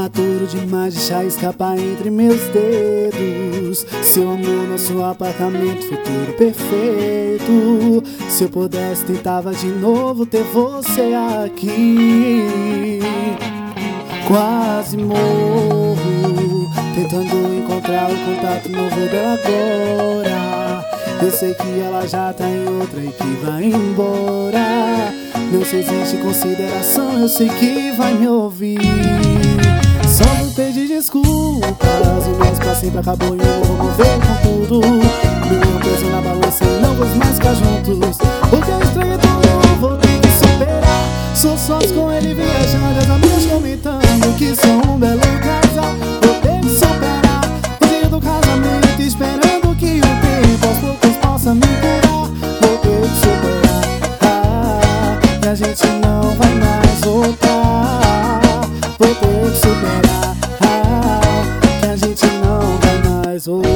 prematuro demais, deixar escapar entre meus dedos. Seu amor, nosso apartamento, futuro perfeito. Se eu pudesse, tentava de novo ter você aqui. Quase morro, tentando encontrar o contato novo dela agora. Eu sei que ela já tá em outra e que vai embora. Não se existe consideração, eu sei que vai me ouvir. Só vou pedir desculpas, o nosso pra sempre acabou e eu vou mover com tudo. Meu peso na balança e não vamos mais ficar juntos. Porque eu estranho tudo, eu vou ter que superar. Sou sócio com ele viajando, as amigas comentando que sou um belo casal. Vou ter que superar o dia do casamento, esperando que o tempo aos poucos possa me curar. Vou ter que superar, que a gente não vai mais voltar. Vou ter que superar, que a gente não vai mais voltar.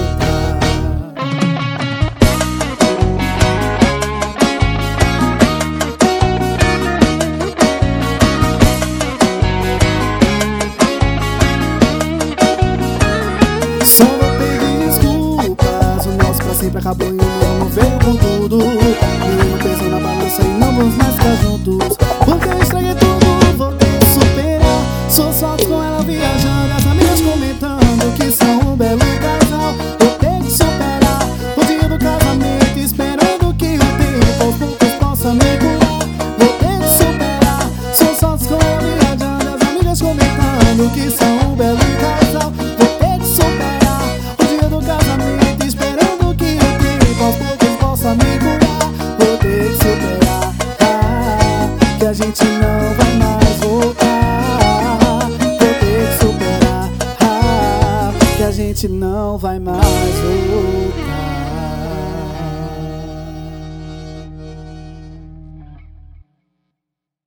Só vou pedir desculpas, o nosso pra sempre acabou e o novo veio com tudo. Nenhum peso na balança e não vamos mais ficar juntos. Porque eu estraguei tudo, vou ter que superar. Sou sócio com ela viajando, as amigas comentando que são um belo casal. Vou ter que superar o dia do casamento, esperando que o tempo aos poucos possa me curar. Vou ter que superar, sou sócio com ela viajando, as amigas comentando que são um belo casal. Vou ter que superar o dia do casamento, esperando que o tempo aos poucos possa me curar. Vou ter que superar, que a gente não vai mais voltar. Vou ter que superar, que a gente não vai mais voltar.